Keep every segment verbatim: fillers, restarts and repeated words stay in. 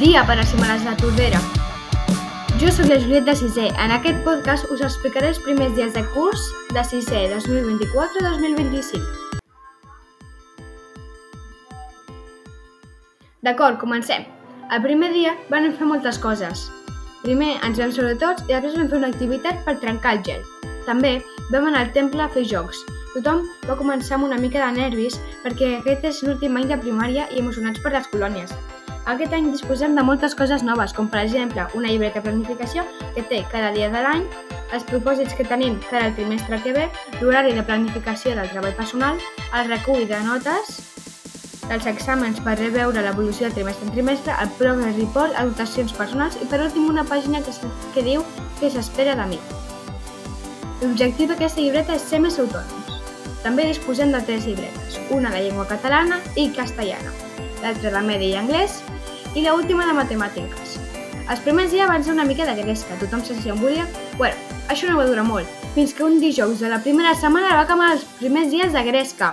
Dia per assimilar la Tordera. Jo sóc la Juliet de sisè. En aquest podcast us explicaré els primers dies de curs de sisè dos mil vint-i-quatre dos mil vint-i-cinc. D'acord, comencem. El primer dia vam fer moltes coses. Primer ens vam saludar tots i després vam fer una activitat per trencar el gel. També vam anar al temple a fer jocs. Tothom va començar amb una mica de nervis perquè aquest és l'últim any de primària i emocionats per les colònies. Aquest any disposem de moltes coses noves, com per exemple una llibreta de planificació que té cada dia de l'any, els propòsits que tenim cada trimestre que ve, l'horari de planificació del treball personal, el recull de notes, dels exàmens per reveure l'evolució de trimestre en trimestre, el progress report, anotacions personals i per últim una pàgina que, que diu què s'espera de mi. L'objectiu d'aquesta llibreta és ser més autònoms. També disposem de tres llibretes, una de llengua catalana i castellana, l'altra de medi i anglès i l'última de matemàtiques. Els primers dies van ser una mica de gresca, tothom se sentia volia. Bueno, això no va durar molt, fins que un dijous de la primera setmana va acabar els primers dies de gresca.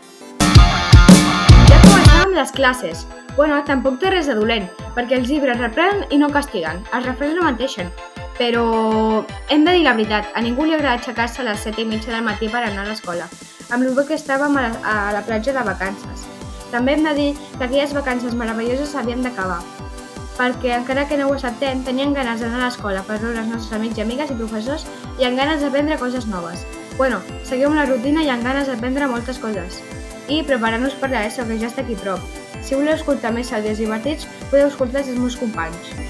Ja començàvem les classes. Bueno, tampoc té res de dolent, perquè els llibres reprenen i no castiguen, els refrens no menteixen. Però hem de dir la veritat, a ningú li agrada aixecar-se a les set i mitja del matí per anar a l'escola, amb el que estàvem a la, a la platja de vacances. També hem de dir que aquelles vacances meravelloses s'havien d'acabar, perquè encara que no ho acceptem, tenien ganes d'anar a l'escola per veure els nostres amics i amigues i professors i amb ganes d'aprendre coses noves. Bueno, seguim la rutina i amb ganes d'aprendre moltes coses. I preparar-nos per l'ESO, que ja està aquí prop. Si voleu escoltar més àudios divertits, podeu escoltar els meus companys.